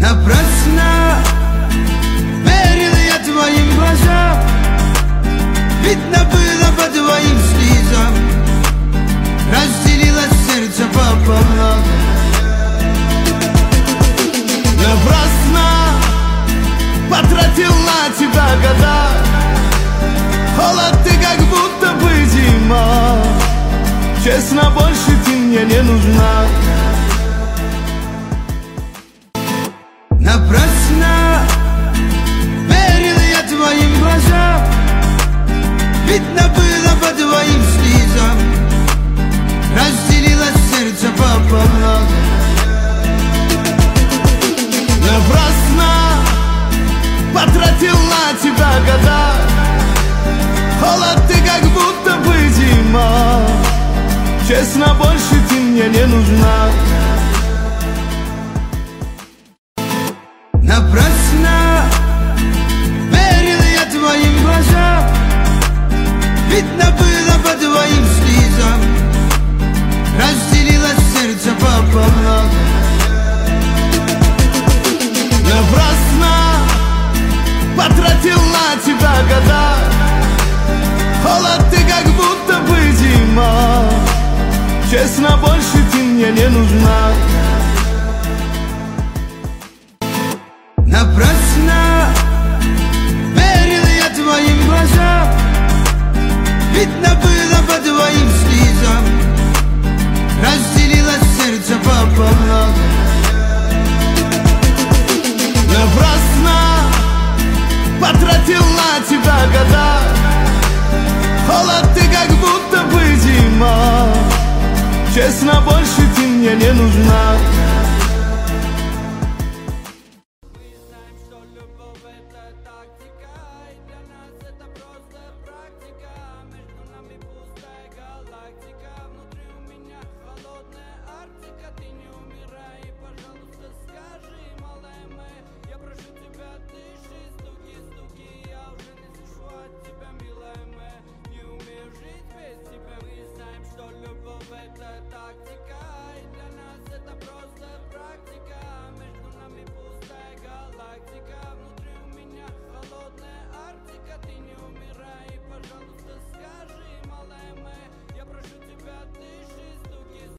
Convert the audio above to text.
Напрасно верил я твоим глазам, видно было по твоим слезам, разделилось сердце пополам. Напрасно потратил на тебя года, холод ты как будто бы зима. Честно, больше ты мне не нужна. Напрасно верил я твоим глазам, видно было по твоим слезам, разделилось сердце пополам. Напрасно потратил на тебя года, холод ты как будто бы зима. Честно, больше ты мне не нужна. Напрасно верил я твоим глазам, видно было по твоим слезам, разделилось сердце пополам. Напрасно потратил на тебя года, холод ты как будто бы зима. Честно, больше ты мне не нужна. Напрасно верил я твоим глазам, видно было по твоим слезам, разделилось сердце пополам. Напрасно потратил на тебя года, холод ты как будто бы зима. Честно, больше ты мне не нужна.